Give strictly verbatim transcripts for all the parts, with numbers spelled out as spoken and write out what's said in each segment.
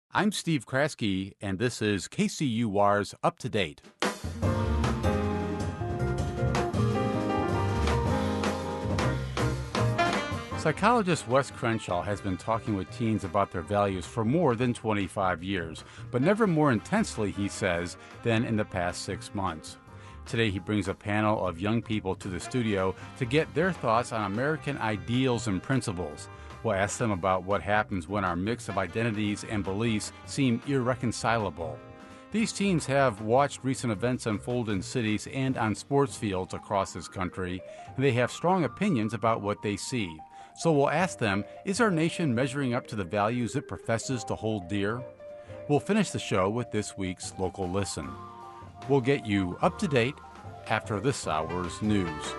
I'm Steve Kraske, and this is K C U R's Up to Date. Psychologist Wes Crenshaw has been talking with teens about their values for more than twenty-five years, but never more intensely, he says, than in the past six months. Today, he brings a panel of young people to the studio to get their thoughts on American ideals and principles. We'll ask them about what happens when our mix of identities and beliefs seem irreconcilable. These teens have watched recent events unfold in cities and on sports fields across this country, and they have strong opinions about what they see. So we'll ask them, is our nation measuring up to the values it professes to hold dear? We'll finish the show with this week's Local Listen. We'll get you up to date after this hour's news.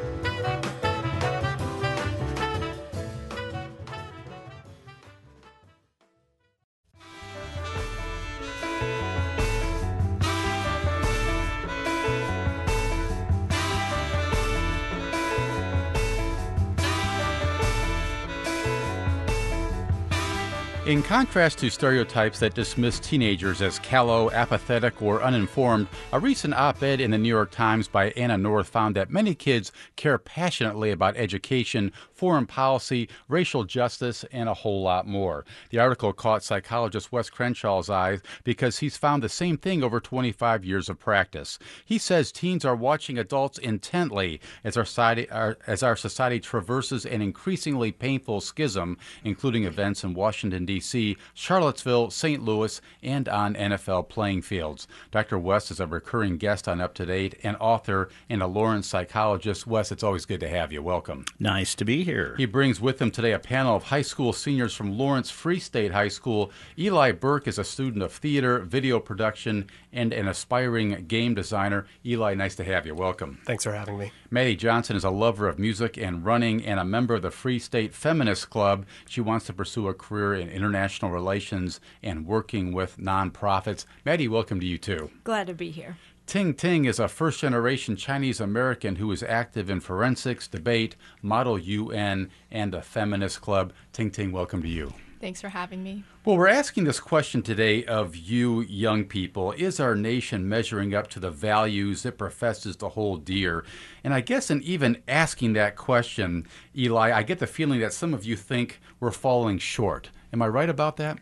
In contrast to stereotypes that dismiss teenagers as callow, apathetic, or uninformed, a recent op-ed in the New York Times by Anna North found that many kids care passionately about education, foreign policy, racial justice, and a whole lot more. The article caught psychologist Wes Crenshaw's eye because he's found the same thing over twenty-five years of practice. He says teens are watching adults intently as our society, our, as our society traverses an increasingly painful schism, including events in Washington, D C, Charlottesville, Saint Louis, and on N F L playing fields. Doctor West is a recurring guest on Up to Date, an author and a Lawrence psychologist. Wes, it's always good to have you. Welcome. Nice to be here. He brings with him today a panel of high school seniors from Lawrence Free State High School. Eli Burke is a student of theater, video production, and an aspiring game designer. Eli, nice to have you. Welcome. Thanks for having me. Maddie Johnson is a lover of music and running and a member of the Free State Feminist Club. She wants to pursue a career in international relations and working with nonprofits. Maddie, welcome to you too. Glad to be here. Ting Ting is a first-generation Chinese-American who is active in forensics, debate, Model U N, and the Feminist Club. Ting Ting, welcome to you. Thanks for having me. Well, we're asking this question today of you young people. Is our nation measuring up to the values it professes to hold dear? And I guess in even asking that question, Eli, I get the feeling that some of you think we're falling short. Am I right about that?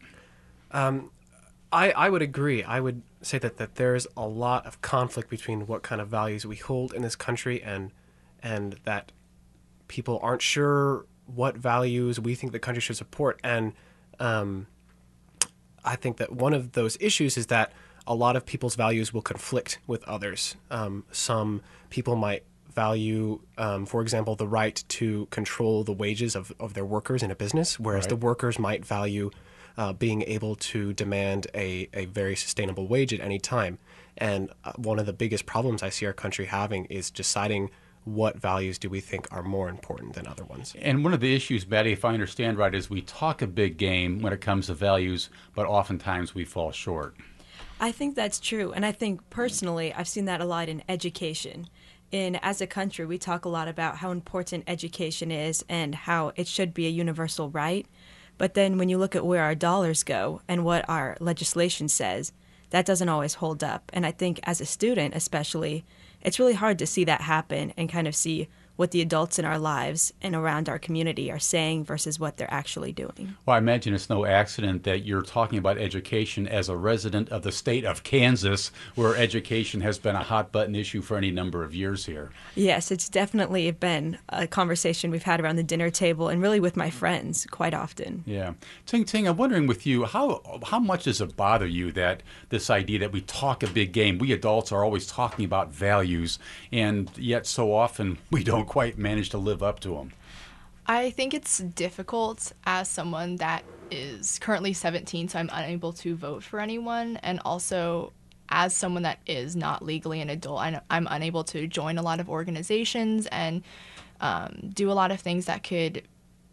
Um, I, I would agree. I would say that, that there's a lot of conflict between what kind of values we hold in this country and and that people aren't sure what values we think the country should support. And um, I think that one of those issues is that a lot of people's values will conflict with others. Um, some people might value, um, for example, the right to control the wages of, of their workers in a business, whereas Right. the workers might value uh, being able to demand a, a very sustainable wage at any time. And uh, one of the biggest problems I see our country having is deciding what values do we think are more important than other ones. And one of the issues, Maddie, if I understand right, is we talk a big game when it comes to values, but oftentimes we fall short. I think that's true. And I think personally, I've seen that a lot in education. In as a country, we talk a lot about how important education is and how it should be a universal right. But then when you look at where our dollars go and what our legislation says, that doesn't always hold up. And I think as a student especially, it's really hard to see that happen and kind of see what the adults in our lives and around our community are saying versus what they're actually doing. Well, I imagine it's no accident that you're talking about education as a resident of the state of Kansas, where education has been a hot-button issue for any number of years here. Yes, it's definitely been a conversation we've had around the dinner table and really with my friends quite often. Yeah. Ting Ting, I'm wondering with you, how how much does it bother you that this idea that we talk a big game, we adults are always talking about values, and yet so often we don't quite manage to live up to them? I think it's difficult as someone that is currently seventeen, so I'm unable to vote for anyone, and also as someone that is not legally an adult, I'm unable to join a lot of organizations and um, do a lot of things that could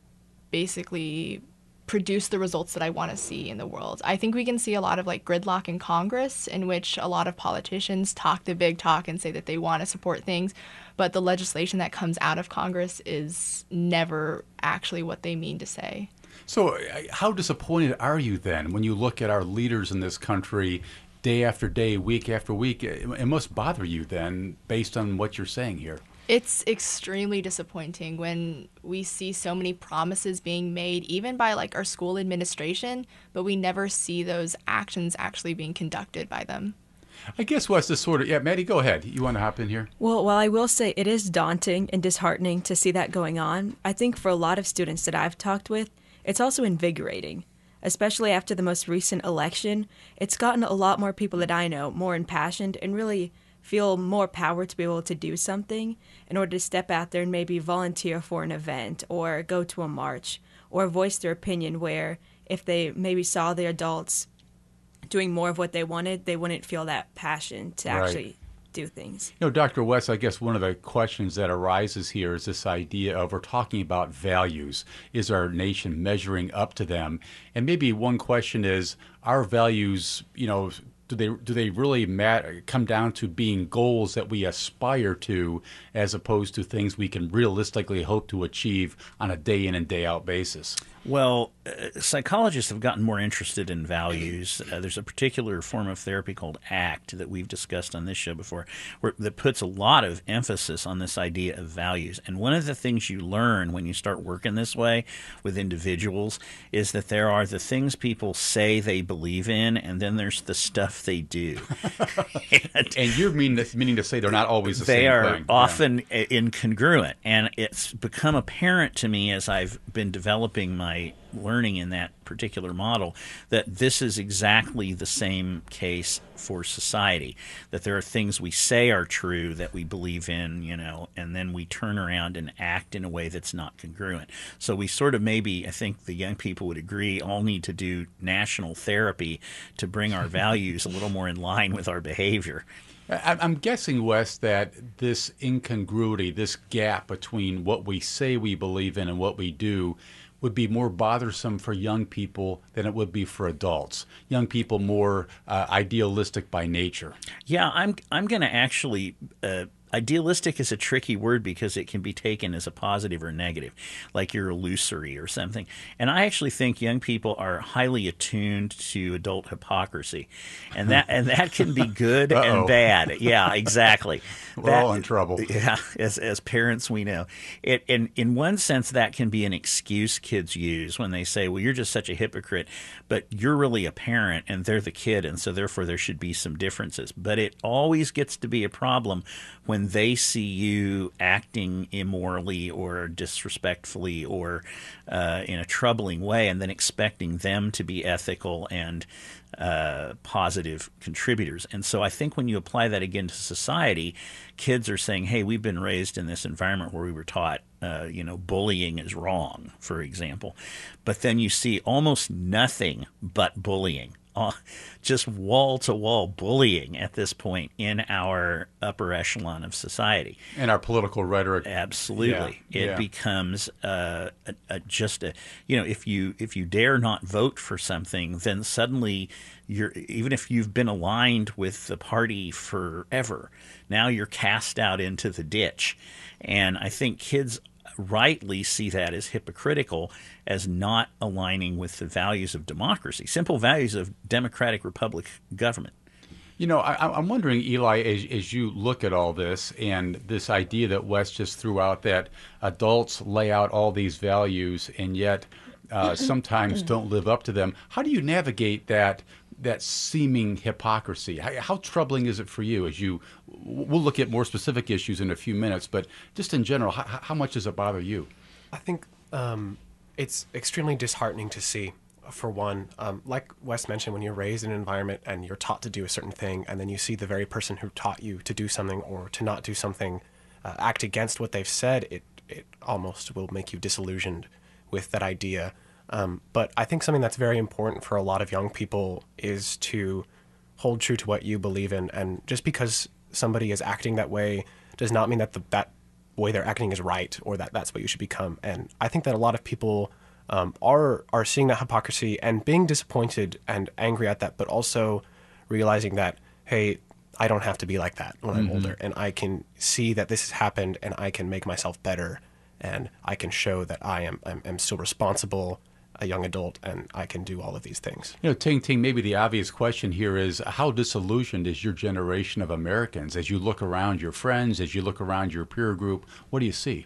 basically produce the results that I want to see in the world. I think we can see a lot of like gridlock in Congress, in which a lot of politicians talk the big talk and say that they want to support things, but the legislation that comes out of Congress is never actually what they mean to say. So, uh, how disappointed are you then when you look at our leaders in this country day after day, week after week? It, it must bother you then, based on what you're saying here. It's extremely disappointing when we see so many promises being made, even by like our school administration, but we never see those actions actually being conducted by them. I guess what's the sort of, yeah, Maddie, go ahead. You want to hop in here? Well, while I will say it is daunting and disheartening to see that going on, I think for a lot of students that I've talked with, it's also invigorating. Especially after the most recent election, it's gotten a lot more people that I know more impassioned and really feel more power to be able to do something in order to step out there and maybe volunteer for an event or go to a march or voice their opinion where if they maybe saw the adults doing more of what they wanted, they wouldn't feel that passion to Right. actually do things. You know, Doctor West, I guess one of the questions that arises here is this idea of we're talking about values. Is our nation measuring up to them? And maybe one question is, our values, you know, do they do they really matter, come down to being goals that we aspire to as opposed to things we can realistically hope to achieve on a day in and day out basis? Well, uh, psychologists have gotten more interested in values. Uh, there's a particular form of therapy called ACT that we've discussed on this show before, where, that puts a lot of emphasis on this idea of values. And one of the things you learn when you start working this way with individuals is that there are the things people say they believe in, and then there's the stuff they do. and, And you're mean, meaning to say they're not always the they same are thing. often i- incongruent, and it's become apparent to me as I've been developing my learning in that particular model that this is exactly the same case for society, that there are things we say are true that we believe in, you know, and then we turn around and act in a way that's not congruent. So we sort of maybe, I think the young people would agree, all need to do national therapy to bring our values a little more in line with our behavior. I- I'm guessing, Wes, that this incongruity, this gap between what we say we believe in and what we do would be more bothersome for young people than it would be for adults. Young people more uh, idealistic by nature. Yeah, I'm I'm going to actually uh, idealistic is a tricky word because it can be taken as a positive or negative, like you're illusory or something. And I actually think young people are highly attuned to adult hypocrisy, and that and that can be good Uh-oh. and bad. Yeah, exactly. We're That- all in trouble. Yeah, as as parents, we know it. In in one sense, that can be an excuse kids use when they say, "Well, you're just such a hypocrite," but you're really a parent and they're the kid, and so therefore there should be some differences. But it always gets to be a problem when they see you acting immorally or disrespectfully or uh, in a troubling way, and then expecting them to be ethical and uh, positive contributors. And so I think when you apply that again to society, kids are saying, hey, we've been raised in this environment where we were taught, uh, you know, bullying is wrong, for example. But then you see almost nothing but bullying. Uh, just wall-to-wall bullying at this point in our upper echelon of society. And our political rhetoric. Absolutely, Yeah, it yeah. becomes uh, a, a, just a you know if you if you dare not vote for something, then suddenly you're even if you've been aligned with the party forever, now you're cast out into the ditch, and I think kids rightly see that as hypocritical, as not aligning with the values of democracy, simple values of democratic republic government. You know, I, I'm wondering, Eli, as, as you look at all this and this idea that Wes just threw out that adults lay out all these values and yet uh, sometimes don't live up to them, how do you navigate that that seeming hypocrisy? How, how troubling is it for you as you, we'll look at more specific issues in a few minutes, but just in general, how, how much does it bother you? I think um, it's extremely disheartening to see, for one. Um, like Wes mentioned, when you're raised in an environment and you're taught to do a certain thing, and then you see the very person who taught you to do something or to not do something uh, act against what they've said, it, it almost will make you disillusioned with that idea. Um, but I think something that's very important for a lot of young people is to hold true to what you believe in. And just because somebody is acting that way does not mean that the, that way they're acting is right or that that's what you should become. And I think that a lot of people um, are are seeing that hypocrisy and being disappointed and angry at that, but also realizing that, hey, I don't have to be like that when I'm older, and I can see that this has happened and I can make myself better, and I can show that I am I'm, I'm still responsible a young adult and I can do all of these things. You know, Ting Ting, maybe the obvious question here is how disillusioned is your generation of Americans as you look around your friends, as you look around your peer group? What do you see?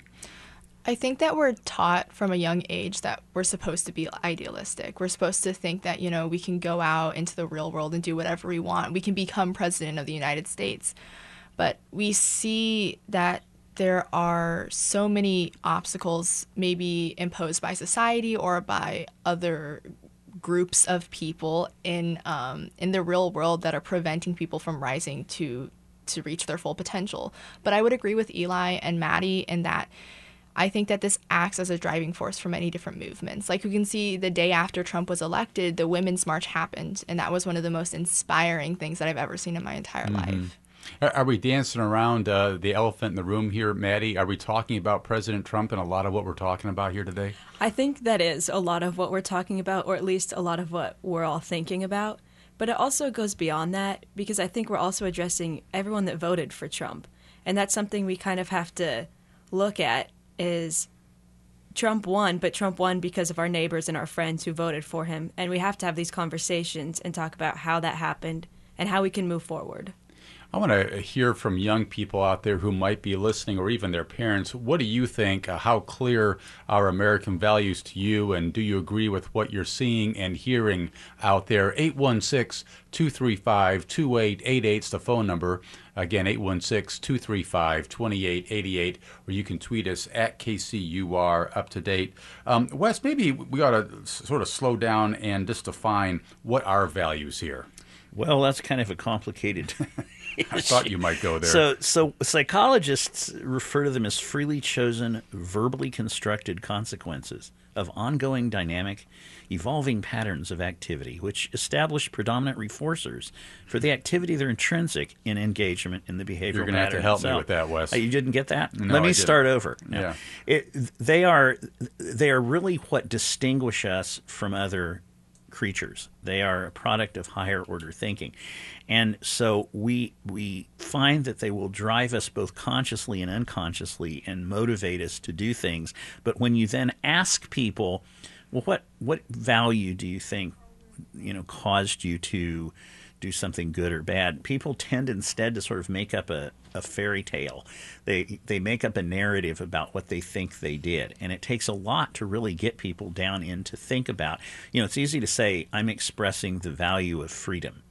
I think that we're taught from a young age that we're supposed to be idealistic. We're supposed to think that, you know, we can go out into the real world and do whatever we want. We can become president of the United States. But we see that there are so many obstacles maybe imposed by society or by other groups of people in um, in the real world that are preventing people from rising to to reach their full potential. But I would agree with Eli and Maddie in that I think that this acts as a driving force for many different movements. Like we can see the day after Trump was elected, the Women's March happened, and that was one of the most inspiring things that I've ever seen in my entire mm-hmm. life. Are we dancing around uh, the elephant in the room here, Maddie? Are we talking about President Trump and a lot of what we're talking about here today? I think that is a lot of what we're talking about, or at least a lot of what we're all thinking about. But it also goes beyond that, because I think we're also addressing everyone that voted for Trump. And that's something we kind of have to look at is Trump won, but Trump won because of our neighbors and our friends who voted for him. And we have to have these conversations and talk about how that happened and how we can move forward. I want to hear from young people out there who might be listening, or even their parents. What do you think? Uh, how clear are American values to you? And do you agree with what you're seeing and hearing out there? eight one six, two three five, two eight eight eight is the phone number. Again, eight one six, two three five, two eight eight eight, or you can tweet us at K C U R up to date. Um, Wes, maybe we ought to sort of slow down and just define what are values here. Well, that's kind of a complicated I thought you might go there. So, so psychologists refer to them as freely chosen, verbally constructed consequences of ongoing dynamic, evolving patterns of activity, which establish predominant reinforcers for the activity that are intrinsic in engagement in the behavioral You're going to have to pattern help itself. me with that, Wes. Uh, you didn't get that? No, Let me I start didn't. over. No. Yeah. It, they are they are really what distinguish us from other creatures. They are a product of higher order thinking. And so we we find that they will drive us both consciously and unconsciously and motivate us to do things. But when you then ask people, well, what what value do you think, you know, caused you to do something good or bad? People tend instead to sort of make up a, a fairy tale. They they make up a narrative about what they think they did. And it takes a lot to really get people down in to think about. You know, it's easy to say, I'm expressing the value of freedom.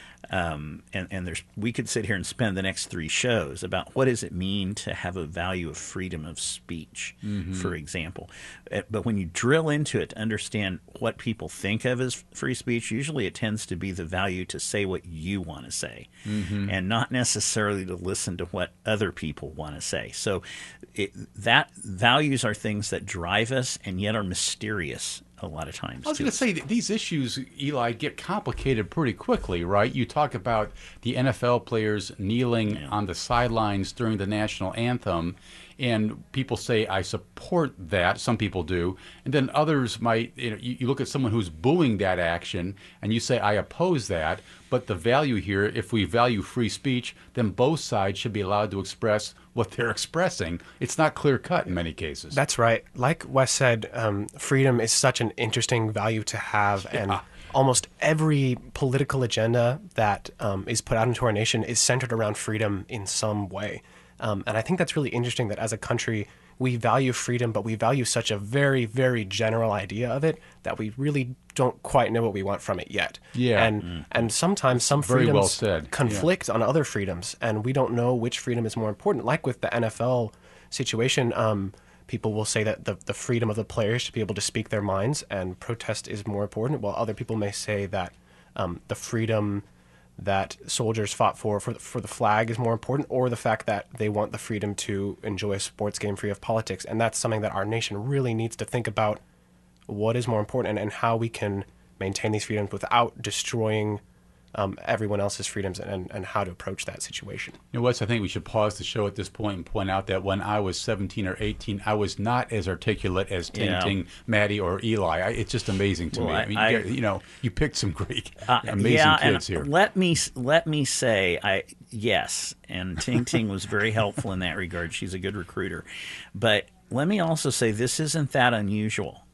Um, and, and there's we could sit here and spend the next three shows about what does it mean to have a value of freedom of speech, mm-hmm. for example. But when you drill into it to understand what people think of as free speech, usually it tends to be the value to say what you want to say, mm-hmm. and not necessarily to listen to what other people want to say. So it, that values are things that drive us and yet are mysterious a lot of times. I was going to say that these issues, Eli, get complicated pretty quickly, right? You talk about the N F L players kneeling yeah. on the sidelines during the national anthem, and people say, I support that. Some people do. And then others might, you know, you, you look at someone who's booing that action, and you say, I oppose that. But the value here, if we value free speech, then both sides should be allowed to express what they're expressing. It's not clear-cut in many cases. That's right. Like Wes said, um, freedom is such an interesting value to have, yeah. and almost every political agenda that um, is put out into our nation is centered around freedom in some way. Um, and I think that's really interesting that as a country, we value freedom, but we value such a very, very general idea of it that we really don't quite know what we want from it yet. Yeah. And mm. and sometimes some Very freedoms well said. conflict yeah. on other freedoms, and we don't know which freedom is more important. Like with the N F L situation, um, people will say that the, the freedom of the players to be able to speak their minds and protest is more important, while other people may say that um, the freedom that soldiers fought for, for for the flag is more important, or the fact that they want the freedom to enjoy a sports game free of politics. And that's something that our nation really needs to think about, what is more important and, and how we can maintain these freedoms without destroying um, everyone else's freedoms, and, and how to approach that situation. You know, Wes, I think we should pause the show at this point and point out that when I was seventeen or eighteen, I was not as articulate as Ting yeah. Ting, Maddie, or Eli. I, it's just amazing to well, me. I, I mean, I, you, you know, you picked some great, uh, amazing yeah, kids and here. Let me let me say, I yes, and Ting Ting was very helpful in that regard. She's a good recruiter, but let me also say this isn't that unusual.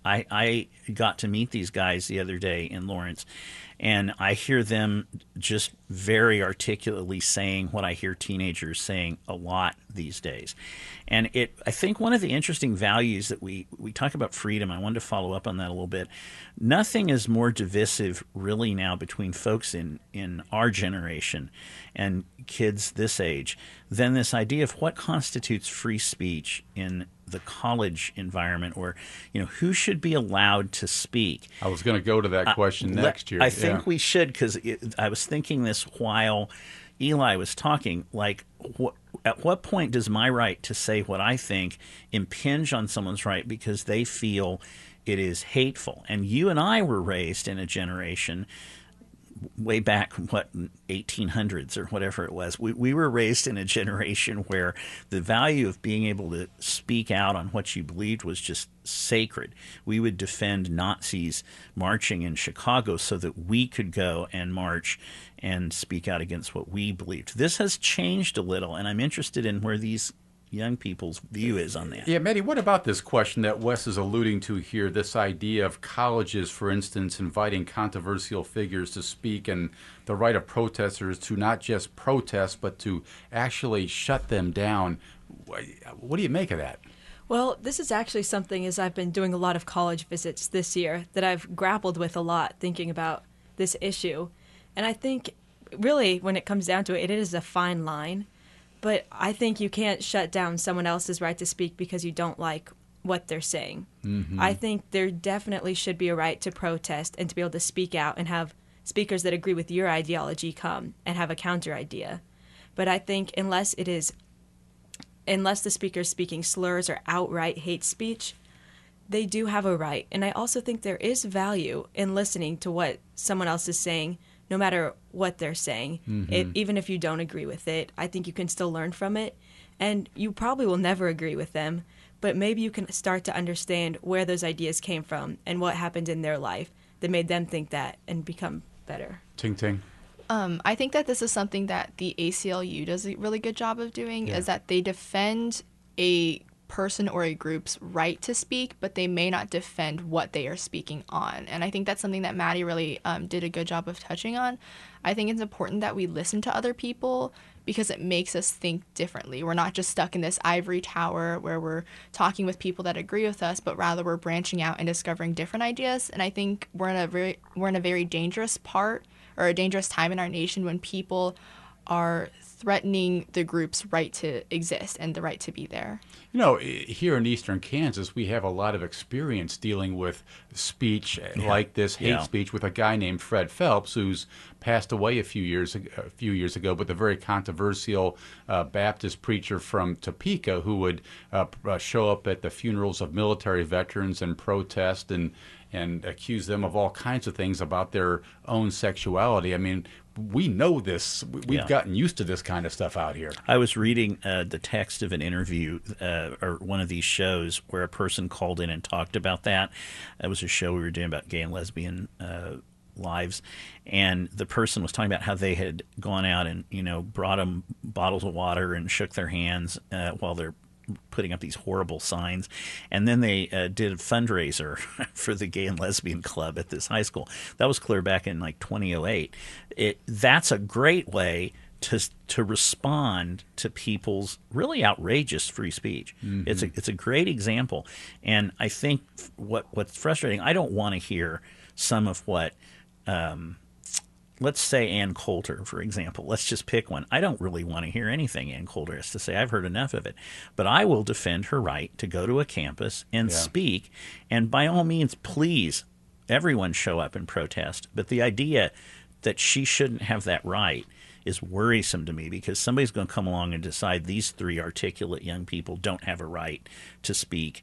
I, I got to meet these guys the other day in Lawrence, and I hear them just very articulately saying what I hear teenagers saying a lot these days. And it, I think one of the interesting values that we, we talk about freedom, I wanted to follow up on that a little bit. Nothing is more divisive really now between folks in, in our generation and kids this age than this idea of what constitutes free speech in the college environment, or, you know, who should be allowed to speak. I was going to go to that question uh, next year. I think yeah. we should, because I was thinking this while Eli was talking, like, wh- at what point does my right to say what I think impinge on someone's right because they feel it is hateful? And you and I were raised in a generation way back, what, eighteen hundreds or whatever it was. We we were raised in a generation where the value of being able to speak out on what you believed was just sacred. We would defend Nazis marching in Chicago so that we could go and march and speak out against what we believed. This has changed a little, and I'm interested in where these young people's view is on that. Yeah, Maddie, what about this question that Wes is alluding to here, this idea of colleges, for instance, inviting controversial figures to speak and the right of protesters to not just protest, but to actually shut them down? What do you make of that? Well, this is actually something, as I've been doing a lot of college visits this year, that I've grappled with a lot thinking about this issue. And I think, really, when it comes down to it, it is a fine line. But I think you can't shut down someone else's right to speak because you don't like what they're saying. Mm-hmm. I think there definitely should be a right to protest and to be able to speak out and have speakers that agree with your ideology come and have a counter idea. But I think unless it is, unless the speaker is speaking slurs or outright hate speech, they do have a right. And I also think there is value in listening to what someone else is saying, no matter what they're saying. Mm-hmm. It, even if you don't agree with it, I think you can still learn from it. And you probably will never agree with them, but maybe you can start to understand where those ideas came from and what happened in their life that made them think that and become better. Ting Ting. Um, I think that this is something that the A C L U does a really good job of doing, yeah. is that they defend a person or a group's right to speak, but they may not defend what they are speaking on. And I think that's something that Maddie really um, did a good job of touching on. I think it's important that we listen to other people because it makes us think differently. We're not just stuck in this ivory tower where we're talking with people that agree with us, but rather we're branching out and discovering different ideas. And I think we're in a very we're in a very dangerous part or a dangerous time in our nation when people are threatening the group's right to exist and the right to be there. You know, here in eastern Kansas, we have a lot of experience dealing with speech yeah. like this, hate yeah. speech, with a guy named Fred Phelps, who's passed away a few years ago, a few years ago, but the very controversial uh, Baptist preacher from Topeka who would uh, uh, show up at the funerals of military veterans and protest and and accuse them of all kinds of things about their own sexuality. I mean, we know this. We've yeah. gotten used to this kind of stuff out here. I was reading uh, the text of an interview uh, or one of these shows where a person called in and talked about that. It was a show we were doing about gay and lesbian uh, lives, and the person was talking about how they had gone out and, you know, brought them bottles of water and shook their hands uh, while they're putting up these horrible signs. And then they uh, did a fundraiser for the Gay and Lesbian Club at this high school. That was clear back in like twenty oh eight. It, that's a great way to to respond to people's really outrageous free speech. Mm-hmm. It's a it's a great example. And I think what what's frustrating, I don't want to hear some of what um, let's say Ann Coulter, for example. Let's just pick one. I don't really want to hear anything Ann Coulter has to say. I've heard enough of it. But I will defend her right to go to a campus and yeah. speak. And by all means, please, everyone show up and protest. But the idea that she shouldn't have that right is worrisome to me, because somebody's going to come along and decide these three articulate young people don't have a right to speak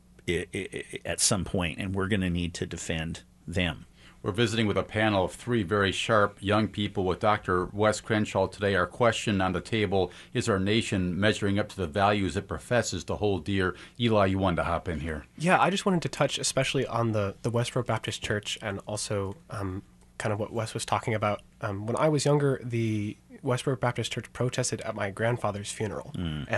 at some point, and we're going to need to defend them. We're visiting with a panel of three very sharp young people with Doctor Wes Crenshaw today. Our question on the table, is our nation measuring up to the values it professes to hold dear? Eli, you wanted to hop in here. Yeah, I just wanted to touch especially on the, the Westboro Baptist Church, and also um, kind of what Wes was talking about. Um, when I was younger, the Westboro Baptist Church protested at my grandfather's funeral. Mm. And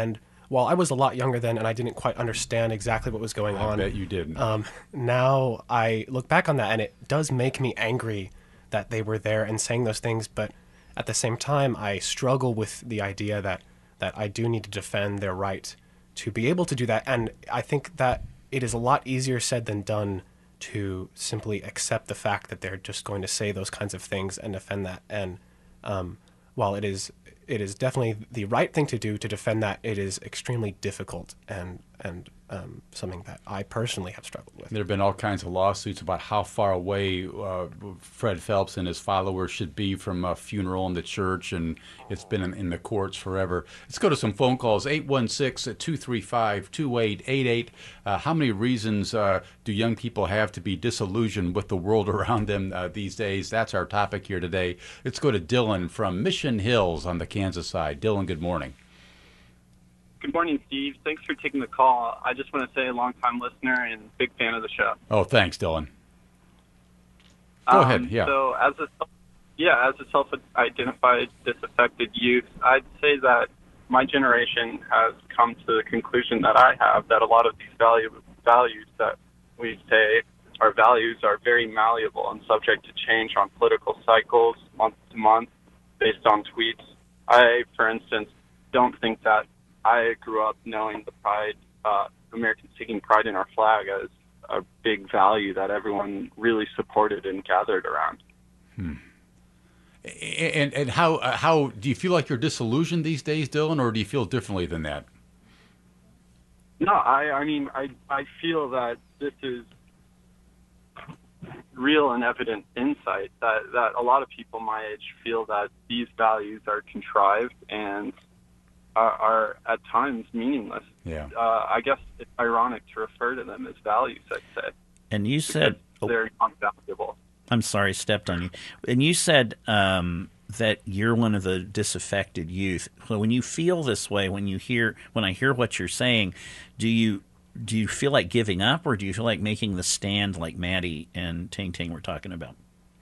while I was a lot younger then and I didn't quite understand exactly what was going I on, bet you didn't. um, now I look back on that and it does make me angry that they were there and saying those things. But at the same time, I struggle with the idea that, that I do need to defend their right to be able to do that. And I think that it is a lot easier said than done to simply accept the fact that they're just going to say those kinds of things and defend that. And um, while it is it is definitely the right thing to do to defend that, it is extremely difficult and and um, something that I personally have struggled with. There have been all kinds of lawsuits about how far away uh, Fred Phelps and his followers should be from a funeral in the church, and it's been in, in the courts forever. Let's go to some phone calls. eight one six, two three five, two eight eight eight. Uh, how many reasons uh, do young people have to be disillusioned with the world around them uh, these days? That's our topic here today. Let's go to Dylan from Mission Hills on the Kansas side. Dylan, good morning. Good morning, Steve. Thanks for taking the call. I just want to say a long-time listener and big fan of the show. Oh, thanks, Dylan. Go um, ahead, yeah. So as a, yeah, as a self-identified disaffected youth, I'd say that my generation has come to the conclusion that I have, that a lot of these value, values that we say are values are very malleable and subject to change on political cycles, month to month, based on tweets. I, for instance, don't think that I grew up knowing the pride, uh, Americans taking pride in our flag as a big value that everyone really supported and gathered around. Hmm. And and how how do you feel like you're disillusioned these days, Dylan, or do you feel differently than that? No, I I mean I I feel that this is real and evident insight that that a lot of people my age feel that these values are contrived and Are, are at times meaningless. Yeah. Uh, I guess it's ironic to refer to them as values, I'd say. And you said they're unvaluable. I'm sorry, stepped on you. And you said um, that you're one of the disaffected youth. So when you feel this way, when you hear when I hear what you're saying, do you do you feel like giving up, or do you feel like making the stand like Maddie and Ting Ting were talking about?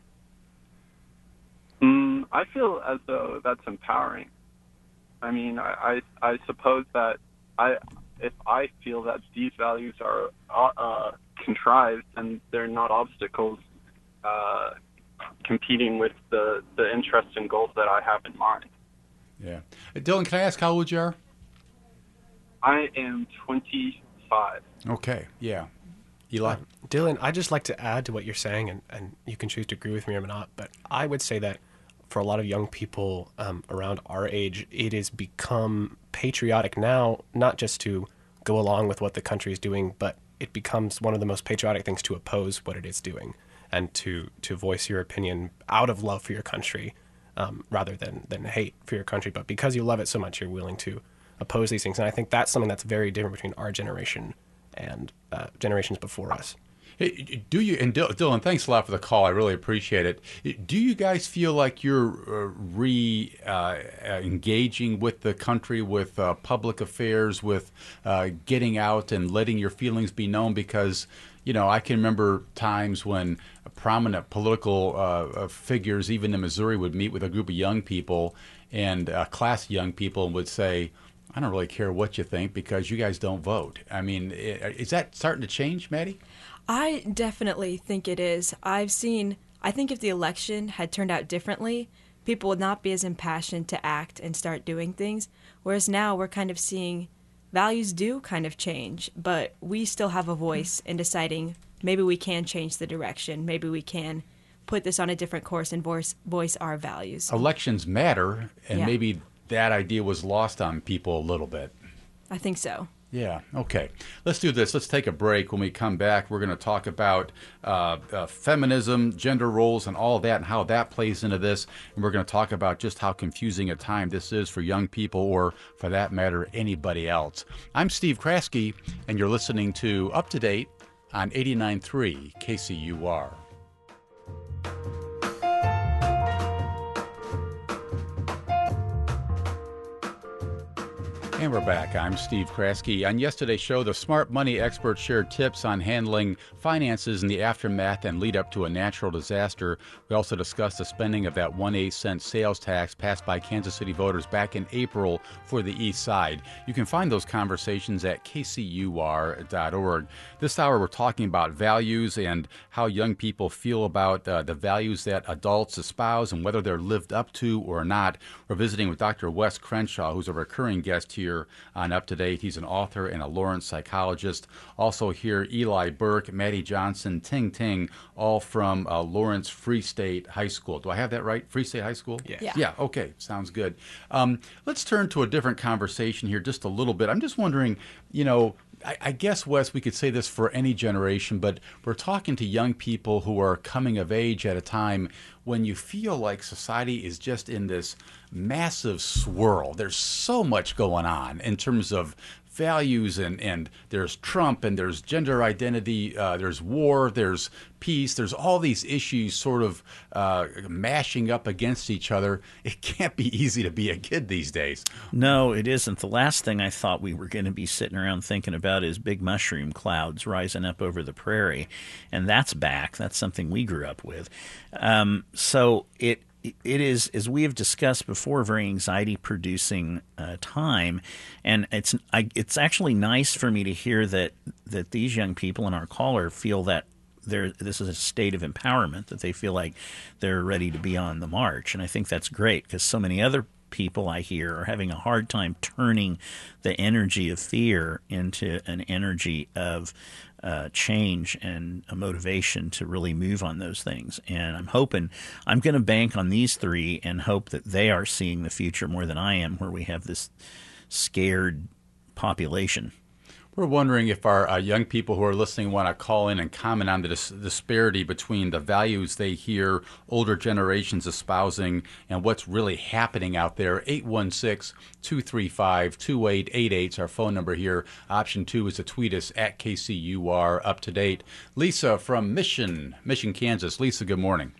Mm, I feel as though that's empowering. I mean, I, I, I suppose that I, if I feel that these values are uh, contrived and they're not obstacles uh, competing with the, the interests and goals that I have in mind. Yeah. Dylan, can I ask how old you are? I am twenty-five. Okay, yeah. Eli? Uh, Dylan, I'd just like to add to what you're saying, and, and you can choose to agree with me or not, but I would say that for a lot of young people um, around our age, it has become patriotic now, not just to go along with what the country is doing, but it becomes one of the most patriotic things to oppose what it is doing and to, to voice your opinion out of love for your country um, rather than, than hate for your country. But because you love it so much, you're willing to oppose these things. And I think that's something that's very different between our generation and uh, generations before us. Hey, do you, and Dylan, thanks a lot for the call. I really appreciate it. Do you guys feel like you're uh, re uh, engaging with the country, with uh, public affairs, with uh, getting out and letting your feelings be known? Because, you know, I can remember times when prominent political uh, figures, even in Missouri, would meet with a group of young people and a class of young people and would say, I don't really care what you think because you guys don't vote. I mean, is that starting to change, Maddie? I definitely think it is. I've seen, I think if the election had turned out differently, people would not be as impassioned to act and start doing things. Whereas now we're kind of seeing values do kind of change, but we still have a voice in deciding maybe we can change the direction. Maybe we can put this on a different course and voice, voice our values. Elections matter, and Yeah. maybe that idea was lost on people a little bit. I think so. Yeah, okay. Let's do this. Let's take a break. When we come back, we're going to talk about uh, uh, feminism, gender roles, and all that, and how that plays into this. And we're going to talk about just how confusing a time this is for young people, or for that matter, anybody else. I'm Steve Kraske, and you're listening to Up to Date on eighty-nine point three K C U R. And we're back. I'm Steve Kraske. On yesterday's show, the smart money experts shared tips on handling finances in the aftermath and lead up to a natural disaster. We also discussed the spending of that one eighth cent sales tax passed by Kansas City voters back in April for the East Side. You can find those conversations at k c u r dot org. This hour, we're talking about values and how young people feel about uh, the values that adults espouse and whether they're lived up to or not. We're visiting with Doctor Wes Crenshaw, who's a recurring guest here on Up to Date. He's an author and a Lawrence psychologist. Also here, Eli Burke, Maddie Johnson, Ting Ting, all from uh, Lawrence Free State High School. Do I have that right? Free State High School? Yeah. Yeah. Yeah, okay. Sounds good. Um, let's turn to a different conversation here just a little bit. I'm just wondering, you know, I, I guess, Wes, we could say this for any generation, but we're talking to young people who are coming of age at a time when you feel like society is just in this massive swirl. There's so much going on in terms of values, and, and there's Trump, and there's gender identity, uh, there's war, there's peace, there's all these issues sort of uh, mashing up against each other. It can't be easy to be a kid these days. No, it isn't. The last thing I thought we were going to be sitting around thinking about is big mushroom clouds rising up over the prairie, and that's back. That's something we grew up with. Um, so it It is, as we have discussed before, a very anxiety-producing uh, time, and it's I, it's actually nice for me to hear that that these young people and our caller feel that they're, this is a state of empowerment, that they feel like they're ready to be on the march, and I think that's great because so many other people I hear are having a hard time turning the energy of fear into an energy of Uh, change and a motivation to really move on those things. And I'm hoping, I'm going to bank on these three and hope that they are seeing the future more than I am, where we have this scared population. We're wondering if our uh, young people who are listening want to call in and comment on the dis- disparity between the values they hear older generations espousing and what's really happening out there. eight one six, two three five, two eight eight eight is our phone number here. Option two is to tweet us at K C U R Up to Date. Lisa from Mission, Mission, Kansas. Lisa, good morning.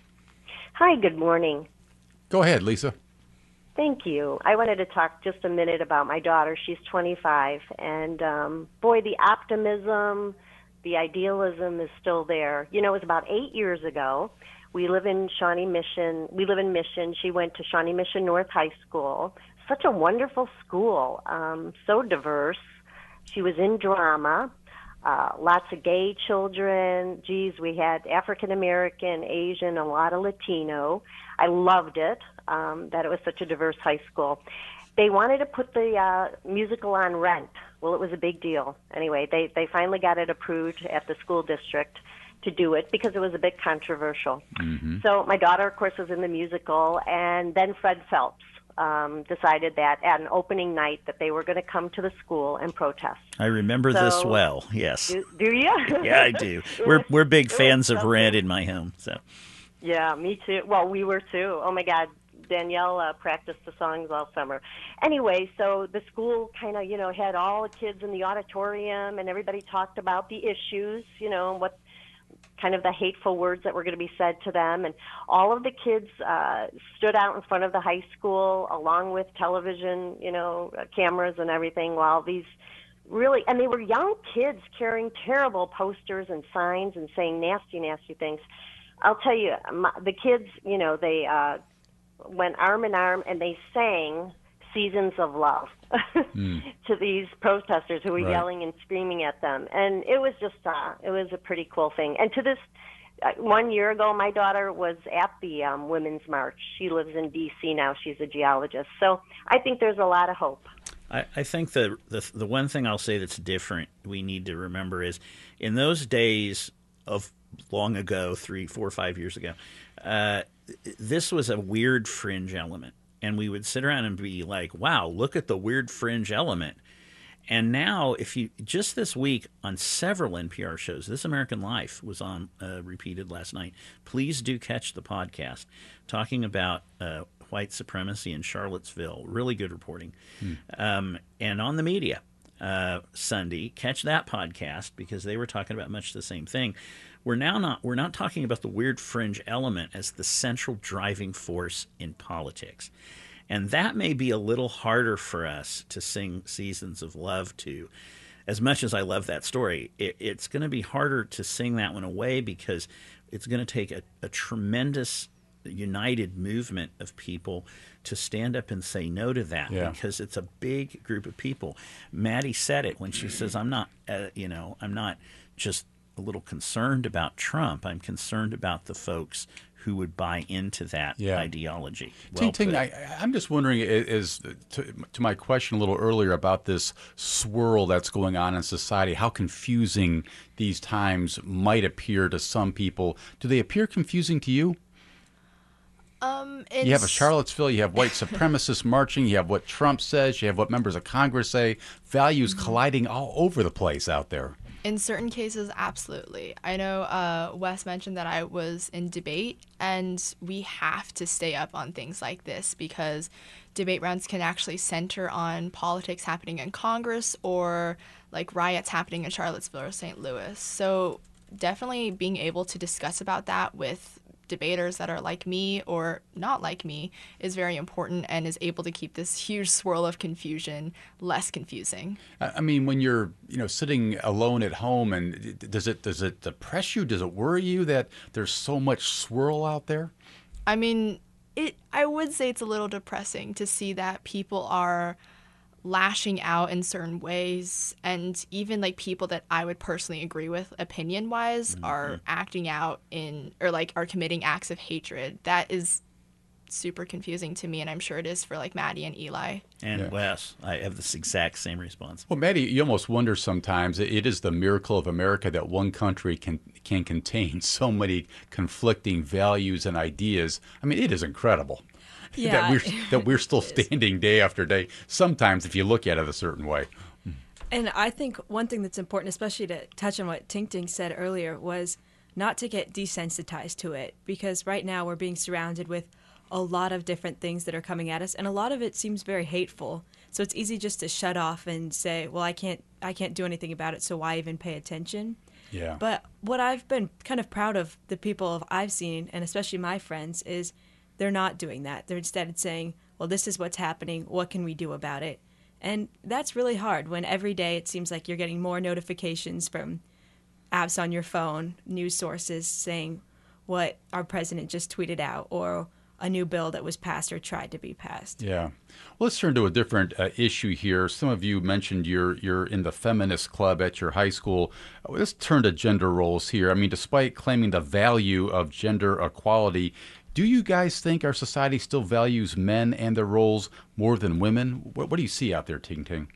Hi, good morning. Go ahead, Lisa. Thank you. I wanted to talk just a minute about my daughter. She's twenty-five, and um, boy, the optimism, the idealism is still there. You know, it was about eight years ago. We live in Shawnee Mission. We live in Mission. She went to Shawnee Mission North High School. Such a wonderful school, um, so diverse. She was in drama. Uh, lots of gay children. Geez, we had African American, Asian, a lot of Latino. I loved it, um, that it was such a diverse high school. They wanted to put the uh, musical on Rent. Well, it was a big deal. Anyway, they, they finally got it approved at the school district to do it because it was a bit controversial. Mm-hmm. So my daughter, of course, was in the musical, and then Fred Phelps Um, decided that at an opening night that they were going to come to the school and protest. I remember so, this well. Yes. Do, do you? Yeah, I do. We're we're big fans of Rent in my home. So. Yeah, me too. Well, we were too. Oh my God, Danielle uh, practiced the songs all summer. Anyway, so the school kind of, you know, had all the kids in the auditorium, and everybody talked about the issues, you know, what kind of the hateful words that were going to be said to them. And all of the kids uh, stood out in front of the high school along with television, you know, uh, cameras and everything, while these really, and they were young kids carrying terrible posters and signs and saying nasty, nasty things. I'll tell you, my, the kids, you know, they uh, went arm in arm and they sang Seasons of Love mm. to these protesters who were right. yelling and screaming at them. And it was just, uh, it was a pretty cool thing. And to this, uh, one year ago, my daughter was at the um, Women's March. She lives in D C now. She's a geologist. So I think there's a lot of hope. I, I think the, the the one thing I'll say that's different we need to remember is in those days of long ago, three, four, five years ago, uh, this was a weird fringe element. And we would sit around and be like, wow, look at the weird fringe element. And now, if you just this week on several N P R shows, This American Life was on uh, repeated last night. Please do catch the podcast talking about uh, white supremacy in Charlottesville. Really good reporting. Hmm. Um, and on the media uh, Sunday, catch that podcast because they were talking about much the same thing. We're now not we're not talking about the weird fringe element as the central driving force in politics. And that may be a little harder for us to sing Seasons of Love to. As much as I love that story, it, it's going to be harder to sing that one away because it's going to take a, a tremendous united movement of people to stand up and say no to that, yeah. because it's a big group of people. Maddie said it when she says, I'm not, uh, you know, I'm not just a little concerned about Trump. I'm concerned about the folks who would buy into that yeah. ideology. Well Ting Ting, put. I, I'm just wondering, is to, to my question a little earlier about this swirl that's going on in society, how confusing these times might appear to some people. Do they appear confusing to you? Um, it's... You have a Charlottesville, you have white supremacists marching, you have what Trump says, you have what members of Congress say, values Mm-hmm. colliding all over the place out there. In certain cases, absolutely. I know uh, Wes mentioned that I was in debate, and we have to stay up on things like this because debate rounds can actually center on politics happening in Congress or like riots happening in Charlottesville or Saint Louis. So definitely being able to discuss about that with debaters that are like me or not like me is very important and is able to keep this huge swirl of confusion less confusing. I mean, when you're, you know, sitting alone at home, and does it does it depress you? Does it worry you that there's so much swirl out there? I mean, it. I would say it's a little depressing to see that people are lashing out in certain ways, and even like people that I would personally agree with opinion wise mm-hmm. are acting out in or like are committing acts of hatred. That is super confusing to me, and I'm sure it is for like Maddie and Eli and yeah. Wes. I have this exact same response. Well, Maddie, you almost wonder sometimes, it is the miracle of America that one country can can contain so many conflicting values and ideas. I mean, it is incredible. Yeah, that we're that we're still standing day after day. Sometimes, if you look at it a certain way. And I think one thing that's important, especially to touch on what Ting Ting said earlier, was not to get desensitized to it, because right now we're being surrounded with a lot of different things that are coming at us, and a lot of it seems very hateful. So it's easy just to shut off and say, "Well, I can't, I can't do anything about it, so why even pay attention?" Yeah. But what I've been kind of proud of the people I've seen, and especially my friends, is they're not doing that. They're instead saying, well, this is what's happening. What can we do about it? And that's really hard when every day it seems like you're getting more notifications from apps on your phone, news sources saying what our president just tweeted out or a new bill that was passed or tried to be passed. Yeah. Well, let's turn to a different uh, issue here. Some of you mentioned you're you're in the feminist club at your high school. Let's turn to gender roles here. I mean, despite claiming the value of gender equality, do you guys think our society still values men and their roles more than women? What, what do you see out there, Ting Ting?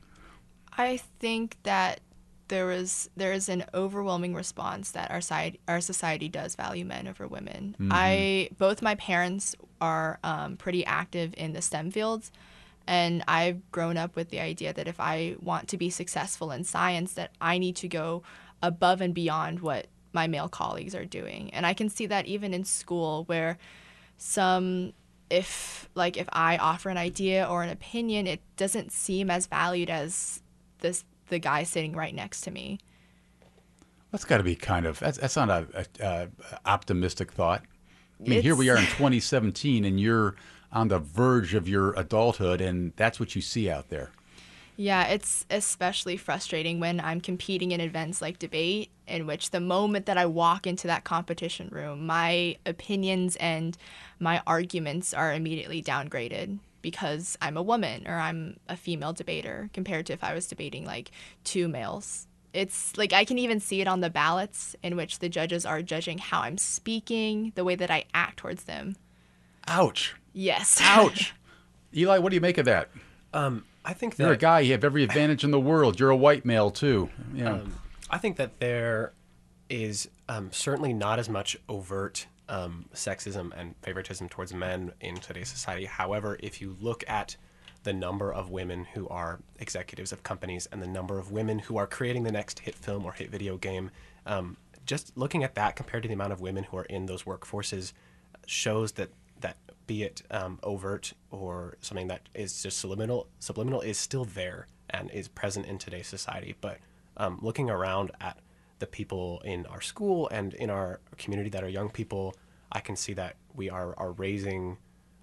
I think that there is there is an overwhelming response that our side our society does value men over women. Mm-hmm. I both my parents are um, pretty active in the STEM fields, and I've grown up with the idea that if I want to be successful in science, that I need to go above and beyond what my male colleagues are doing. And I can see that even in school where some if like if I offer an idea or an opinion, it doesn't seem as valued as this the guy sitting right next to me. That's got to be kind of that's that's not a, a, a optimistic thought. I mean, It's... here we are in twenty seventeen, and you're on the verge of your adulthood, and that's what you see out there. Yeah, it's especially frustrating when I'm competing in events like debate, in which the moment that I walk into that competition room, my opinions and my arguments are immediately downgraded because I'm a woman or I'm a female debater compared to if I was debating like two males. It's like I can even see it on the ballots in which the judges are judging how I'm speaking, the way that I act towards them. Ouch. Yes. Ouch. Eli, what do you make of that? Um, I think that You're a guy. You have every advantage in the world. You're a white male, too. You know. um, I think that there is um, certainly not as much overt um, sexism and favoritism towards men in today's society. However, if you look at the number of women who are executives of companies and the number of women who are creating the next hit film or hit video game, um, just looking at that compared to the amount of women who are in those workforces shows that that be it um, overt or something that is just subliminal, subliminal is still there and is present in today's society. But um, looking around at the people in our school and in our community that are young people, I can see that we are, are raising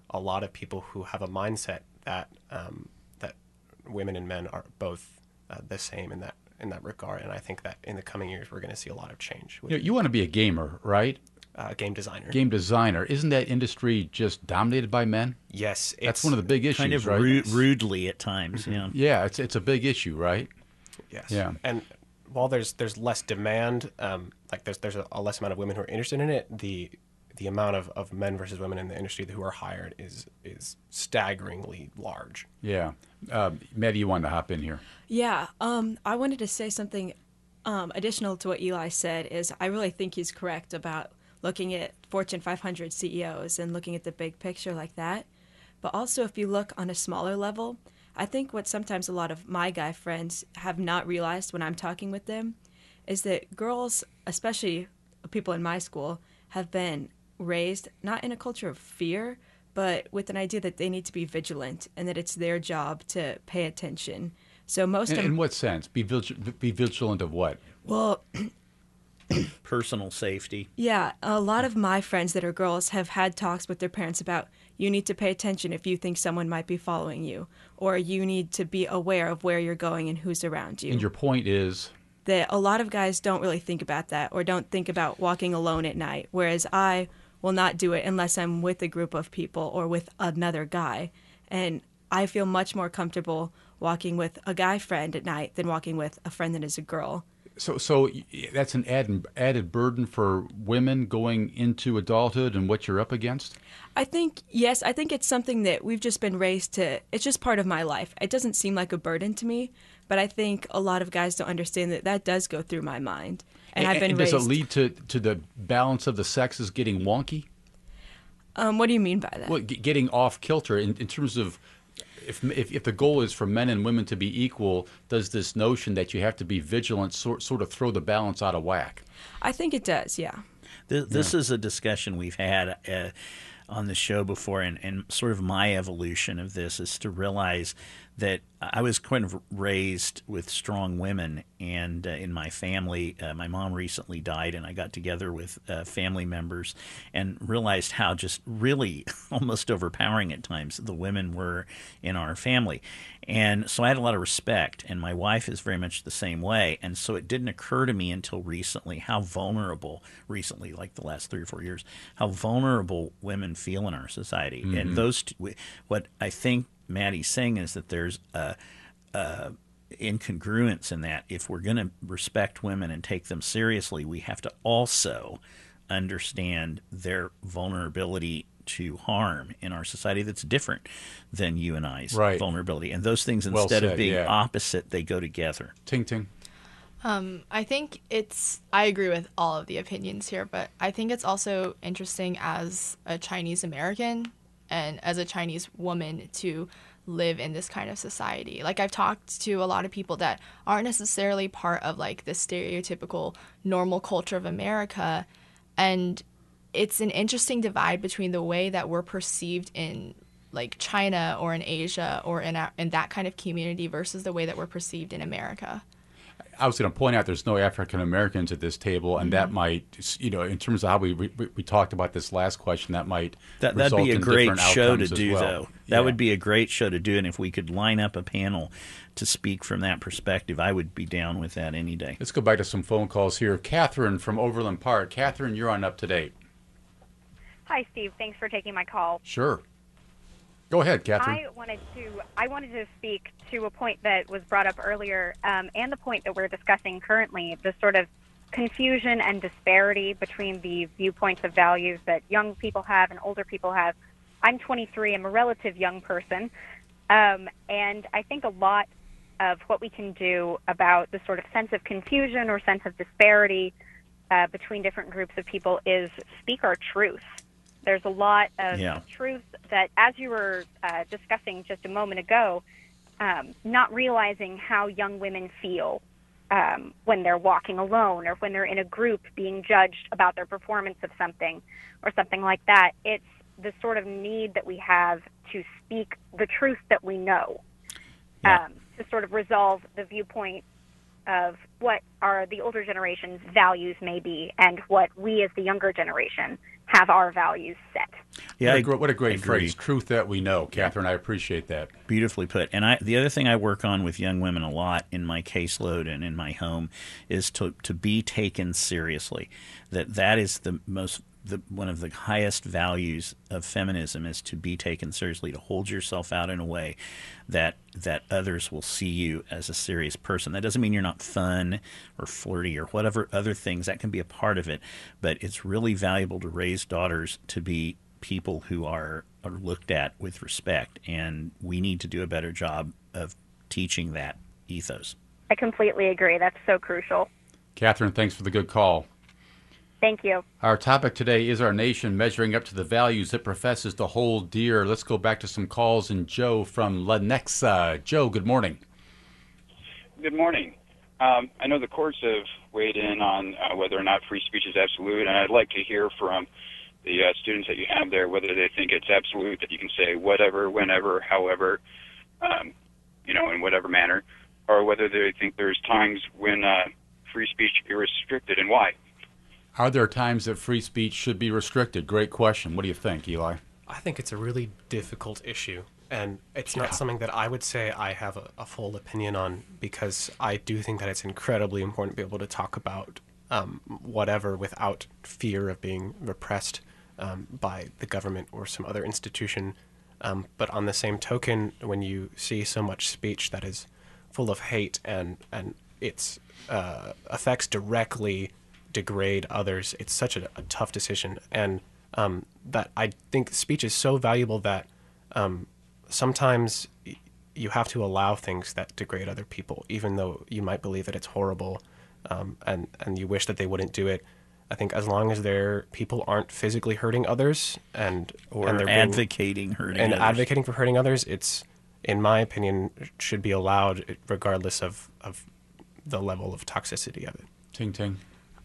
a lot of people who have a mindset that um, that women and men are both uh, the same in that in that regard. And I think that in the coming years we're going to see a lot of change. With, You, know, you want to be a gamer, right? uh, game designer. Game designer. Isn't that industry just dominated by men? Yes, it's, That's one of the big issues, Kind of right? ru- rudely at times, yeah. Yeah, it's it's a big issue, right? Yes. Yeah. And while there's there's less demand, um, like there's there's a, a less amount of women who are interested in it, the the amount of, of men versus women in the industry who are hired is is staggeringly large. Yeah. Uh, Maddie, you wanted to hop in here. Yeah, um, I wanted to say something um, additional to what Eli said. Is I really think he's correct about looking at Fortune five hundred C E Os and looking at the big picture like that. But also, if you look on a smaller level, I think what sometimes a lot of my guy friends have not realized when I'm talking with them is that girls, especially people in my school, have been raised not in a culture of fear, but with an idea that they need to be vigilant and that it's their job to pay attention. So most In, of in what sense? Be, vigil- be vigilant of what? well, Personal safety. yeah, a lot of my friends that are girls have had talks with their parents about you need to pay attention if you think someone might be following you, or you need to be aware of where you're going and who's around you. And your point is? That a lot of guys don't really think about that or don't think about walking alone at night, whereas I will not do it unless I'm with a group of people or with another guy. And I feel much more comfortable walking with a guy friend at night than walking with a friend that is a girl. So, so that's an added added burden for women going into adulthood and what you're up against? I think, yes, I think it's something that we've just been raised to. It's just part of my life. It doesn't seem like a burden to me, but I think a lot of guys don't understand that that does go through my mind. And, and I've been and raised. does it lead to, to the balance of the sexes getting wonky? Um, what do you mean by that? Well, g- getting off kilter in, in terms of if, if if the goal is for men and women to be equal, does this notion that you have to be vigilant sort sort of throw the balance out of whack? I think it does, yeah. This, this is a discussion we've had uh, on the show before, and, and sort of my evolution of this is to realize that I was kind of raised with strong women, and uh, in my family, uh, my mom recently died, and I got together with uh, family members and realized how just really almost overpowering at times the women were in our family. And so I had a lot of respect, and my wife is very much the same way. And so it didn't occur to me until recently how vulnerable, recently, like the last three or four years, how vulnerable women feel in our society. Mm-hmm. And those, two, what I think Maddie's saying is that there's a, a incongruence in that. If we're going to respect women and take them seriously, we have to also understand their vulnerability to harm in our society that's different than you and I's right. vulnerability. And those things, Well instead said, of being yeah. opposite, they go together. Ting ting. Um, I think it's, I agree with all of the opinions here, but I think it's also interesting as a Chinese American and as a Chinese woman to live in this kind of society. Like, I've talked to a lot of people that aren't necessarily part of like the stereotypical normal culture of America, and it's an interesting divide between the way that we're perceived in like China or in Asia or in, our, in that kind of community versus the way that we're perceived in America. I was going to point out there's no African Americans at this table, and mm-hmm. that might, you know, in terms of how we we, we talked about this last question, that might that, result that'd be a in great different show to outcomes do, as well. though. Yeah. That would be a great show to do, and if we could line up a panel to speak from that perspective, I would be down with that any day. Let's go back to some phone calls here. Catherine from Overland Park. Catherine, you're on Up to Date. Hi, Steve. Thanks for taking my call. Sure. Go ahead, Catherine. I wanted to I wanted to speak to a point that was brought up earlier, um, and the point that we're discussing currently, the sort of confusion and disparity between the viewpoints of values that young people have and older people have. I'm twenty-three. I'm a relative young person, um, and I think a lot of what we can do about the sort of sense of confusion or sense of disparity uh, between different groups of people is speak our truth. There's a lot of yeah. truth that, as you were uh, discussing just a moment ago, um, not realizing how young women feel um, when they're walking alone or when they're in a group being judged about their performance of something or something like that. It's the sort of need that we have to speak the truth that we know, yeah. um, to sort of resolve the viewpoint of what are the older generation's values may be and what we as the younger generation have our values set. Yeah, what a, gr- what a great I agree. phrase. Truth that we know, Catherine. I appreciate that. Beautifully put. And I, the other thing I work on with young women a lot in my caseload and in my home is to to be taken seriously. That that is the most the one of the highest values of feminism is to be taken seriously, to hold yourself out in a way that that others will see you as a serious person. That doesn't mean you're not fun or flirty or whatever other things. That can be a part of it, but it's really valuable to raise daughters to be people who are, are looked at with respect, and we need to do a better job of teaching that ethos. I completely agree. That's so crucial. Catherine, thanks for the good call. Thank you. Our topic today is our nation measuring up to the values it professes to hold dear. Let's go back to some calls. And Joe from Lenexa. Joe, good morning. Good morning. Um, I know the courts have weighed in on uh, whether or not free speech is absolute, and I'd like to hear from the uh, students that you have there whether they think it's absolute, that you can say whatever, whenever, however, um, you know, in whatever manner, or whether they think there's times when uh, free speech should be restricted, and why. Are there times that free speech should be restricted? Great question. What do you think, Eli? I think it's a really difficult issue, and it's not Yeah. something that I would say I have a, a full opinion on, because I do think that it's incredibly important to be able to talk about um, whatever without fear of being repressed um, by the government or some other institution. Um, but on the same token, when you see so much speech that is full of hate and, and its uh, effects directly degrade others, it's such a, a tough decision. And um, that I think speech is so valuable that um, sometimes y- you have to allow things that degrade other people, even though you might believe that it's horrible um, and, and you wish that they wouldn't do it. I think as long as their people aren't physically hurting others and Or and they're being- advocating hurting and others. advocating for hurting others, it's, in my opinion, should be allowed regardless of, of the level of toxicity of it. Ting Ting.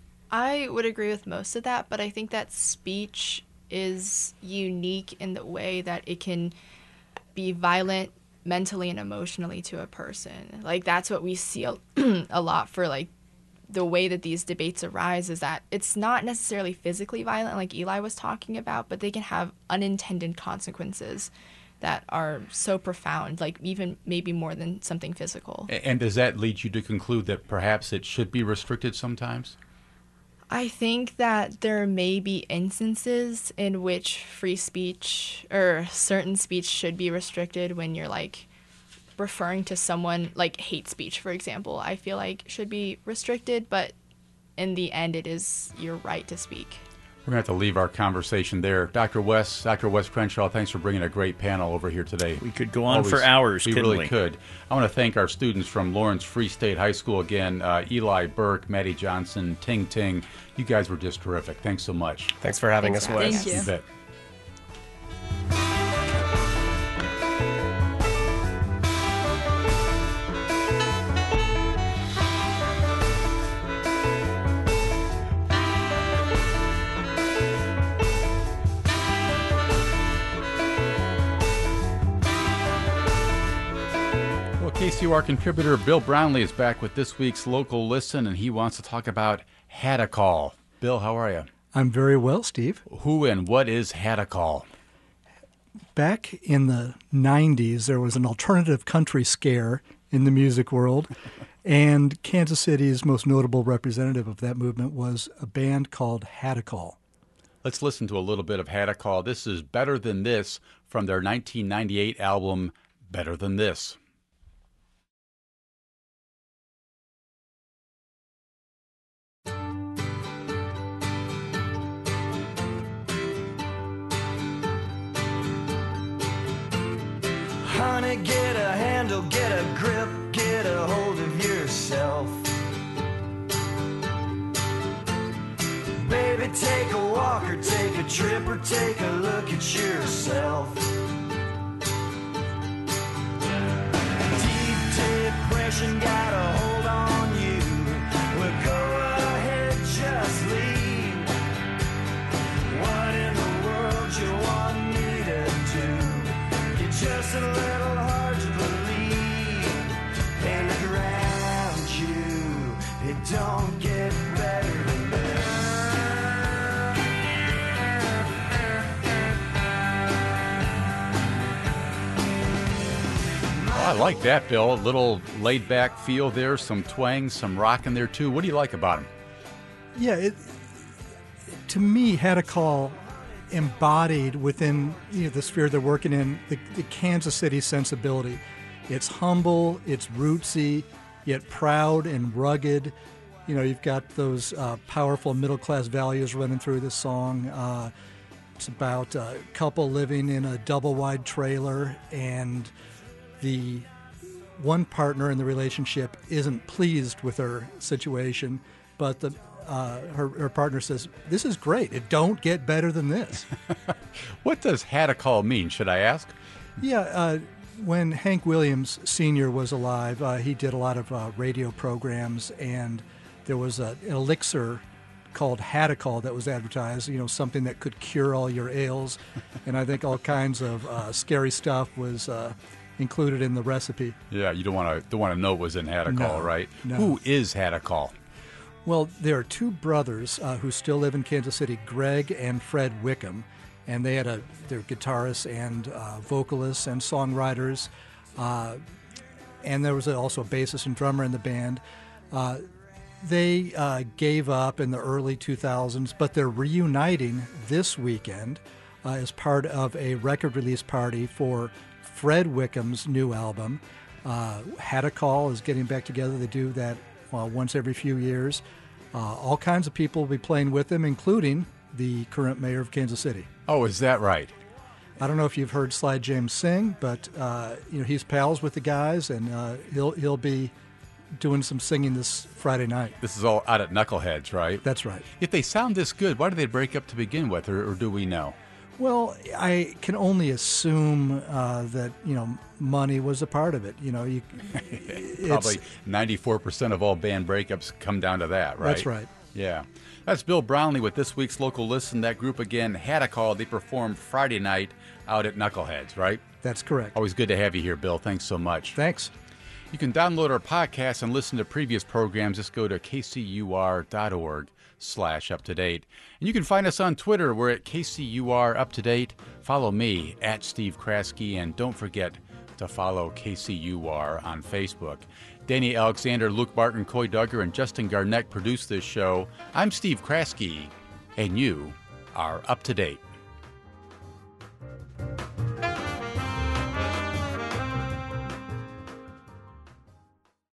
I would agree with most of that, but I think that speech is unique in the way that it can be violent mentally and emotionally to a person. Like, that's what we see a, a lot for, like, the way that these debates arise, is that it's not necessarily physically violent like Eli was talking about, but they can have unintended consequences that are so profound, like even maybe more than something physical. A- And does that lead you to conclude that perhaps it should be restricted sometimes? I think that there may be instances in which free speech or certain speech should be restricted when you're like referring to someone, like hate speech, for example, I feel like should be restricted, but in the end it is your right to speak. We're going to have to leave our conversation there. Doctor Wes, Doctor Wes Crenshaw, thanks for bringing a great panel over here today. We could go on for hours, We couldn't really we? could. I want to thank our students from Lawrence Free State High School again, uh, Eli Burke, Maddie Johnson, Ting Ting. You guys were just terrific. Thanks so much. Thanks for having Thanks us, for Wes. Thank you. You bet. K C U R contributor Bill Brownlee is back with this week's Local Listen, and he wants to talk about Hadacol. Bill, how are you? I'm very well, Steve. Who and what is Hadacol? Back in the nineties, there was an alternative country scare in the music world, and Kansas City's most notable representative of that movement was a band called Hadacol. Let's listen to a little bit of Hadacol. This is Better Than This from their nineteen ninety-eight album, Better Than This. Honey, get a handle, get a grip, get a hold of yourself. Baby, take a walk or take a trip or take a look at yourself. Deep depression got a hold on you. Well, go ahead, just leave. What in the world you want me to do? You're just a little hard to believe. Hey, look around you. It don't get better than this. I like that, Bill. A little laid-back feel there, some twang, some rock in there, too. What do you like about him? Yeah, it, to me, Had a Call embodied within you know, the sphere they're working in the, the Kansas City sensibility. It's humble, it's rootsy, yet proud and rugged. You know, you've got those uh, powerful middle-class values running through this song. Uh, it's about a couple living in a double-wide trailer, and the one partner in the relationship isn't pleased with her situation, but the uh, her, her partner says, "This is great. It don't get better than this." What does Had a Call mean, should I ask? Yeah, uh, when Hank Williams Senior was alive, uh, he did a lot of uh, radio programs, and there was a, an elixir called Had a Call that was advertised, you know, something that could cure all your ails. And I think all kinds of uh, scary stuff was uh, included in the recipe. Yeah, you don't want to don't want to know what was in Had a Call, No, right? no. Who is Had a Call? Well, there are two brothers uh, who still live in Kansas City, Greg and Fred Wickham, and they had a they're guitarists and uh, vocalists and songwriters, uh, and there was also a bassist and drummer in the band. Uh, they uh, gave up in the early two thousands, but they're reuniting this weekend uh, as part of a record release party for Fred Wickham's new album. Uh, Had a Call is getting back together. They do that uh, once every few years. Uh, all kinds of people will be playing with them, including the current mayor of Kansas City. Oh, is that right? I don't know if you've heard Sly James sing, but uh, you know he's pals with the guys, and uh, he'll he'll be doing some singing this Friday night. This is all out at Knuckleheads, right? That's right. If they sound this good, why did they break up to begin with, or, or do we know? Well, I can only assume uh, that you know money was a part of it. You know, you Probably ninety-four percent of all band breakups come down to that, right? That's right. Yeah. That's Bill Brownlee with this week's Local Listen. That group, again, Had a Call. They performed Friday night out at Knuckleheads, right? That's correct. Always good to have you here, Bill. Thanks so much. Thanks. You can download our podcast and listen to previous programs. Just go to k c u r dot org slash up to date. And you can find us on Twitter. We're at K C U R Up to Date. Follow me at Steve Kraske, and don't forget to follow K C U R on Facebook. Danny Alexander, Luke Barton, Coy Duggar, and Justin Garnett produced this show. I'm Steve Kraske, and you are up to date.